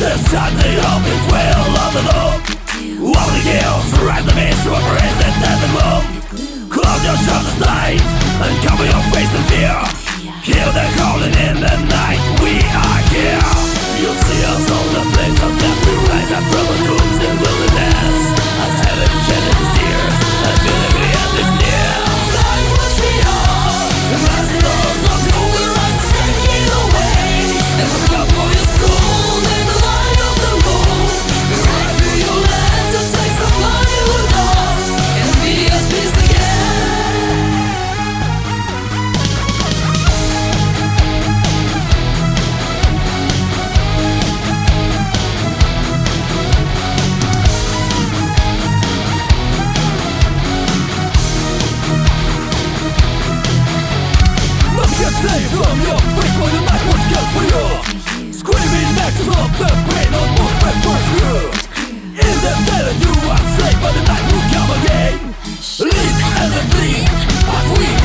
This time the open will of the loop. All the hills rise the mist to a present heaven moon. Close your shoulders tight and cover your face in fear. Hear the calling in the night, we are here. You'll see us on the flames of death. We rise up from the tombs in wilderness. As heaven shed its tears, and believe the end is near. Like what we are, the masters of the we rise to take it away. And look up for your soul in the light of the moon. Right through your land to take somebody who lost and be at peace again. Save from your face for the night was just for you. Screaming echoes of the pain of most men for you. In the middle you are safe, but the night will come again. Live and bleed, as we